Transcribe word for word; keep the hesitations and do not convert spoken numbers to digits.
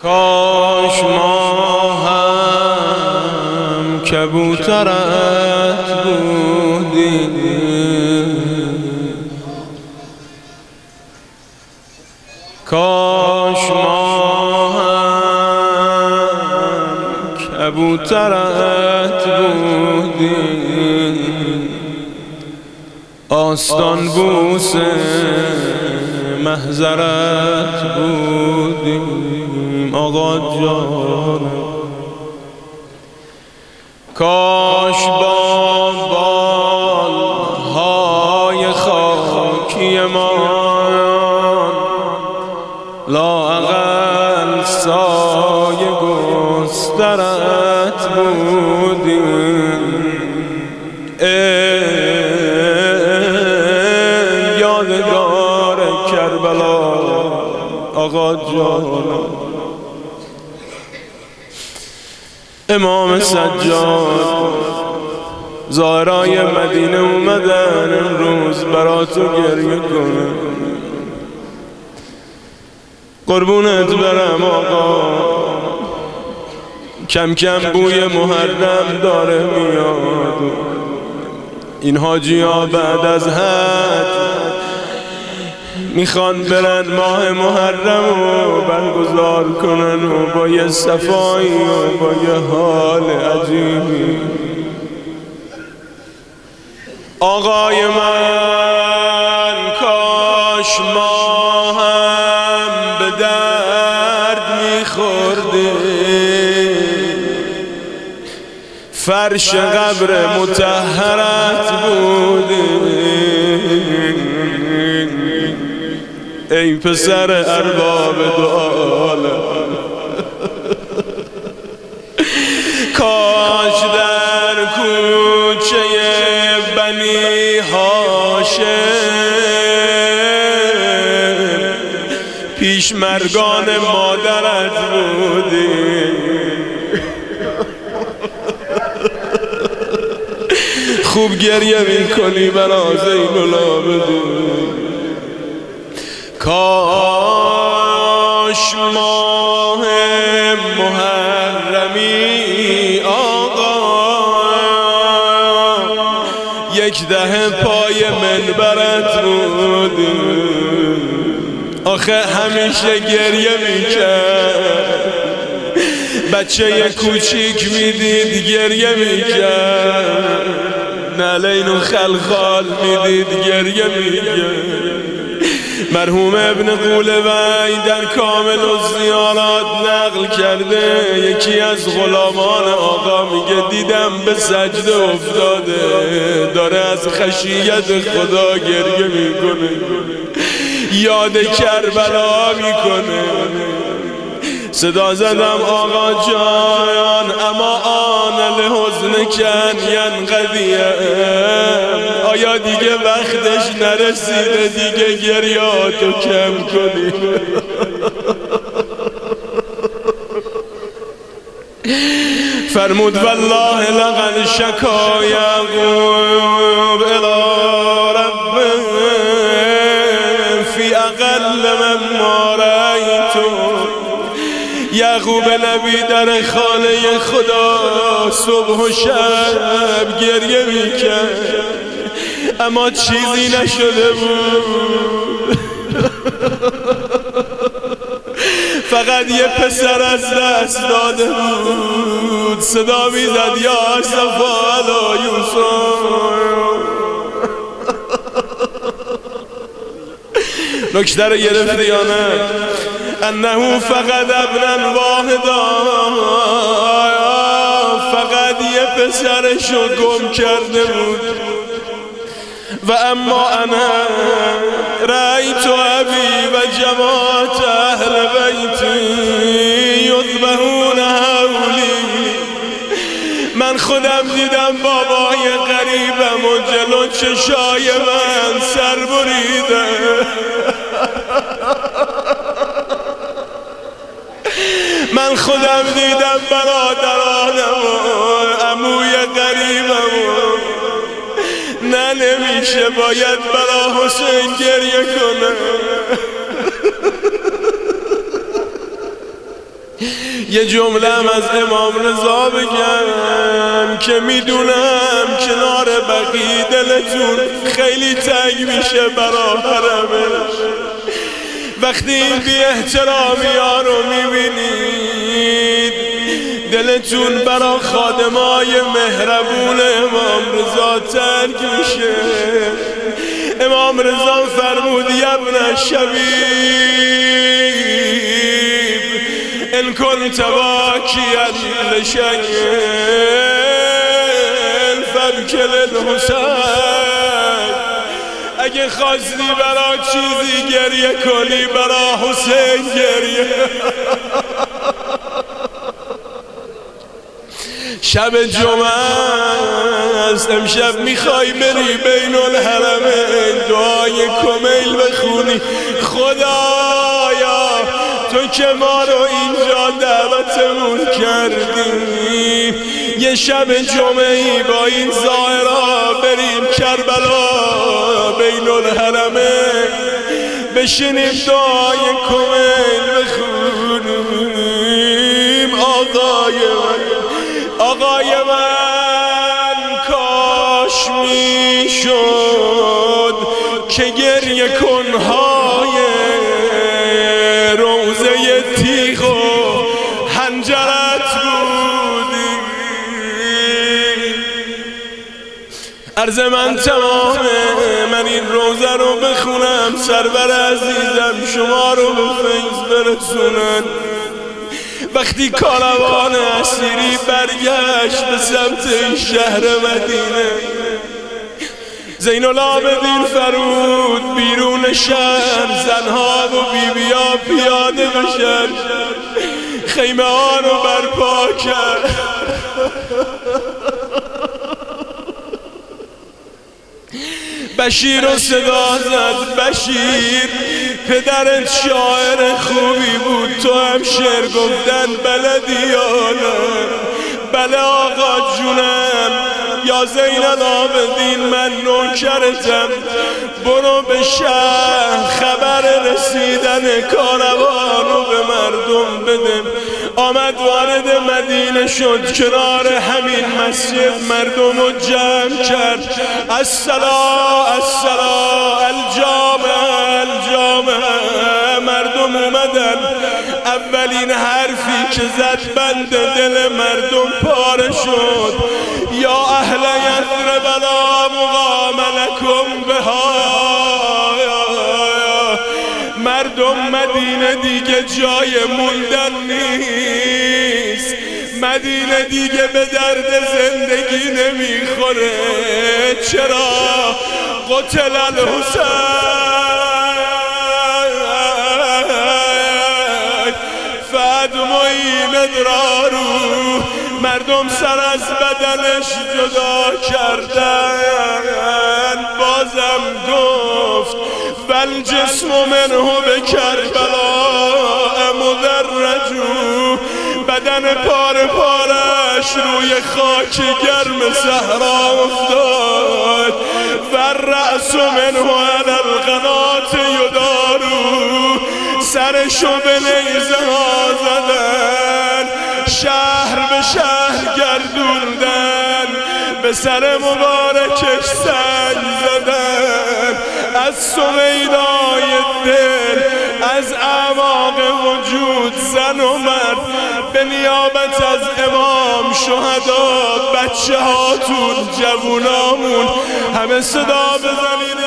کاش ما هم کبوترت بودیم، کاش ما هم کبوترت بودیم، آستان بوس محضرت بودیم آقا جان. کاش با بالهای خاکی ما لااقل سایه گسترت بودیم، ای یادگار کربلا آقا جان. امام سجاد زائرای مدینه اومدن امروز برا تو گریه کنن، قربونت برم آقا. کم کم بوی محرم داره میاد، این حاجی ها بعد از حج میخوان برن ماه محرم رو برگزار کنن و با یه صفایی و با یه حال عجیبی. آقای من کاش ما هم به درد میخوردیم، فرش قبر مطهرت بودیم، ای پسر ارباب دو عالم. کاش در کوچه بنی هاشم پیشمرگان مادرت بودی، خوب گریه میکنی برا زین العابدین. کاش ماه محرمی آقا یک دهه پای منبرت بودی، آخه همیشه گریه میکرد، بچه کوچیک میدید گریه میکرد، نعلین و خلخال میدید گریه میکرد. مرحوم ابن قولوی در کامل الزیارات نقل کرده یکی از غلامان آقا میگه دیدم به سجده افتاده، داره از خشیت خدا گریه میکنه، یاد کربلا میکنه. صدا زدم آقا جان اما آن لحزن کن ینقضیه، آیا دیگه وقتش نرسیده دیگه گریاتو کم کنی؟ فرمود والله لقد شکا یعقوب الی ربه فی اقل مما رأیتو. یعقوب نبی در خانه خدا صبح و شب گریه میکرد اما چیزی نشده بود، فقط یه پسر از دست داده بود. صدا میزد یا اسفا علی یوسف. نکته رو گرفتی یا نه؟ انه فقط ابنا واحدا، فقط یه پسرشو گم کرده بود. و اما انا رأیت ابی و جماعت اهل بیتی یذبحون حولی، من خودم دیدم بابای غریبم و جلو چشای من سر بریده. من خودم دیدم برادرانم و عموی غریبم نه نمیشه باید برا حسین گریه کنه. یه جمله از امام رضا بگم که میدونم کنار بقیه دلتون خیلی تنگ میشه برا حرمش. وقتی این بی احترامی ها رو میبینید دلتون برا خادمای مهربون امام رضا تنگ میشه. امام رضا فرمود ابن شبیب ان كنت باكيا لشيء فابكل الحسين. اگه خواستی برا چیزی گریه کنی برا حسین گریه. شب جمعه است امشب میخوای بری بین الحرمین دعای کمیل بخونی. خدایا تو که ما رو اینجا دعوتمون کردی یه شب جمعه‌ای با این ظاهرا بریم کربلا بین الحرمین بشینیم دعای کمیل بخونیم. آقای من آقای من کاش میشد که گریه کنهای روزه تیغ و حنجرت بودی. عرض من تمامه، من این روزه رو بخونم سرور عزیزم شما رو به فیض برسونن. وقتی کاروان اسیری برگشت به سمت این شهر مدینه زین العابدین فرمود بیرون شهر زنها و بیبیا پیاده بشن، خیمه ها رو برپا کرد. بشیر رو صدا زد بشیر پدرت شاعر خوبی بود تو هم شعر گفتن بلدی یا نه؟ بله آقا جونم یا زین العابدین من نوکرتم، برو به شهر خبر رسیدن کاروان رو به مردم بده. آمد وارد مدینه شد، کنار همین مسجد مردم رو جمع کرد. الصلا الصلا الجامع الجامع. مردم اومدن، اولین حرفی که زد بند دل مردم پاره شد. یا اهل یثرب لا مقام لکم بها. مردم مدینه دیگه جای موندن نیست، مدینه دیگه به درد زندگی نمیخوره. چرا؟ قتل الحسین فدموی مدرارو. مردم سر از بدنش جدا کردن، بازم گفت بل جسم منه به کربلا مدرجو. بدن پاره پارش روی خاک گرم صحرا افتاد. و رأس منه علی القنات یدارو. سرشو به نیزه ها زدن، شهر به شهر گردوندن، به سر مبارکش سنگ زدن. از سویدای دل از اعماق وجود زن و مرد به نیابت از امام شهدا بچه هاتون جوونامون همه صدا بزنید